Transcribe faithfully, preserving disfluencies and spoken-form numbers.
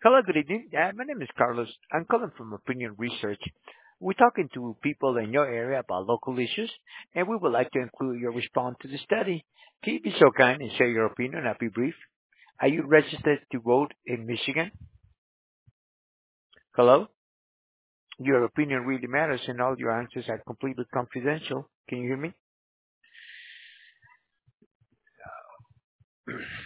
Hello, good evening. Uh, my name is Carlos. I'm calling from Opinion Research. We're talking to people in your area about local issues, and we would like to include your response to the study. Can you be so kind and share your opinion? I'll be brief. Are you registered to vote in Michigan? Hello? Your opinion really matters, and all your answers are completely confidential. Can you hear me?